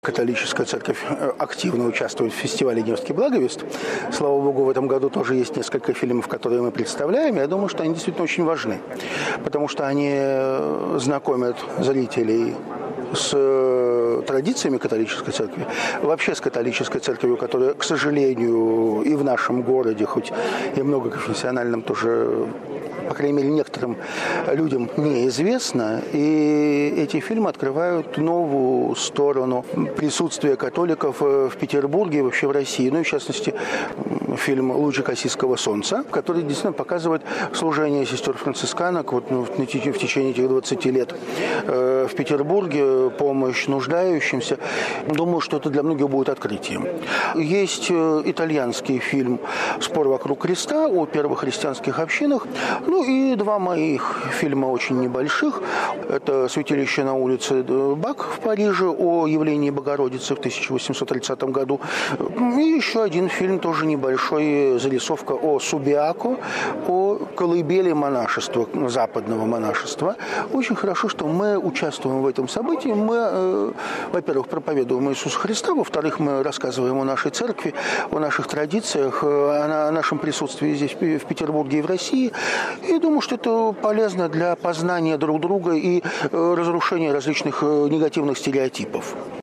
католическая церковь активно участвует в фестивале «Невский благовест». Слава богу, в этом году тоже есть несколько фильмов, которые мы представляем. Я думаю, что они действительно очень важны, потому что они знакомят зрителей с традициями католической церкви, вообще с католической церковью, которая, к сожалению, и в нашем городе, хоть и многоконфессиональном, тоже, по крайней мере, некоторым людям неизвестно. И эти фильмы открывают новую сторону присутствия католиков в Петербурге и вообще в России. Ну и, в частности, фильм «Лучик Осиского солнца», который действительно показывает служение сестер францисканок в течение этих 20 лет в Петербурге, помощь нуждающимся. Думаю, что это для многих будет открытием. Есть итальянский фильм «Спор вокруг креста» о первых христианских общинах. Ну и два моих фильма очень небольших. Это «Святилище на улице Бак» в Париже о явлении Богородицы в 1830 году. И еще один фильм, тоже небольшой, зарисовка о Субиако, о колыбели монашества, западного монашества. Очень хорошо, что мы участвуем в этом событии. Мы, во-первых, проповедуем Иисуса Христа, во-вторых, мы рассказываем о нашей церкви, о наших традициях, о нашем присутствии здесь, в Петербурге и в России. И думаю, что это полезно для познания друг друга и разрушения различных негативных стереотипов.